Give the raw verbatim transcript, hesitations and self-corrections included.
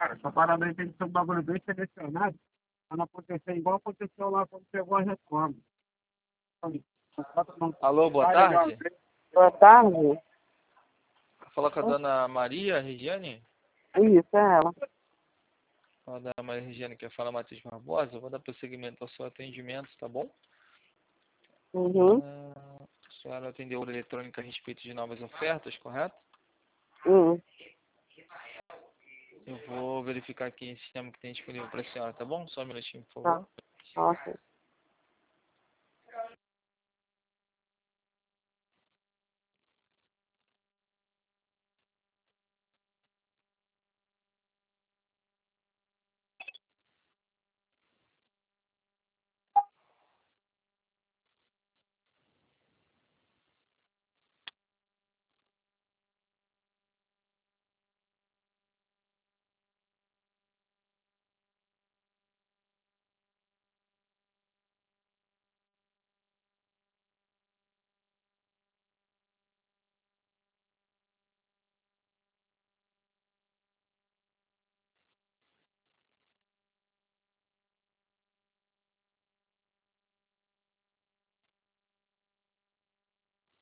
Cara, essa parada aí tem que ser um bagulho bem selecionado pra não acontecer igual aconteceu lá quando pegou a reforma. Alô, boa tarde. Boa tarde. Fala com a dona Maria Regiane. Isso, é ela. A dona Maria Regiane quer falar, Matheus Barbosa. Eu vou dar prosseguimento ao seu atendimento, tá bom? Uhum. Ah, a senhora atendeu a eletrônica a respeito de novas ofertas, correto? Uhum. Eu vou verificar aqui em sistema que tem disponível para a senhora, tá bom? Só um minutinho, por Tá. favor. Ok.